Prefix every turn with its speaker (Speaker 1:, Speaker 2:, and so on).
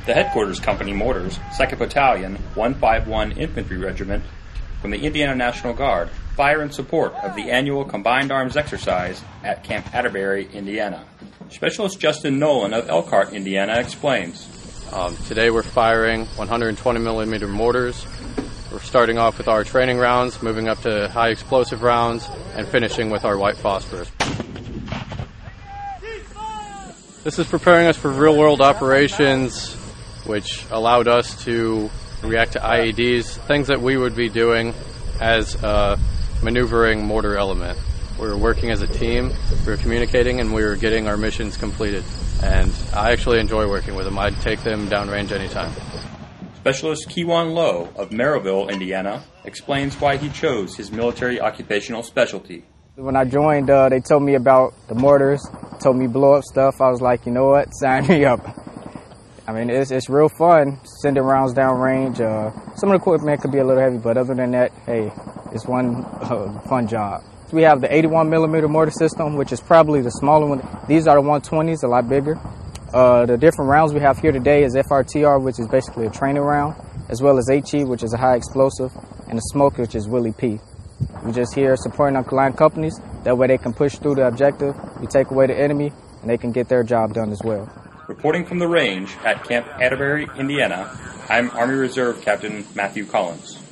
Speaker 1: The Headquarters Company Mortars, 2nd Battalion, 151 Infantry Regiment, from the Indiana National Guard, fire in support of the annual Combined Arms exercise at Camp Atterbury, Indiana. Specialist Justin Nolan of Elkhart, Indiana, explains.
Speaker 2: Today we're firing 120 millimeter mortars. We're starting off with our training rounds, moving up to high explosive rounds, and finishing with our white phosphorus. This is preparing us for real-world operations, which allowed us to react to IEDs, things that we would be doing as a maneuvering mortar element. We were working as a team, we were communicating, and we were getting our missions completed. And I actually enjoy working with them. I'd take them downrange anytime.
Speaker 1: Specialist Kewan Lowe of Merrillville, Indiana, explains why he chose his military occupational specialty.
Speaker 3: When I joined, they told me about the mortars, told me blow up stuff. I was like, you know what, sign me up. I mean, it's real fun sending rounds downrange. Some of the equipment could be a little heavy, but other than that, hey, it's one fun job. We have the 81 millimeter mortar system, which is probably the smaller one. These are the 120s, a lot bigger. The different rounds we have here today is FRTR, which is basically a training round, as well as HE, which is a high explosive, and the smoke, which is Willie P. We're just here supporting our client companies. That way they can push through the objective, we take away the enemy, and they can get their job done as well.
Speaker 1: Reporting from the range at Camp Atterbury, Indiana, I'm Army Reserve Captain Matthew Collins.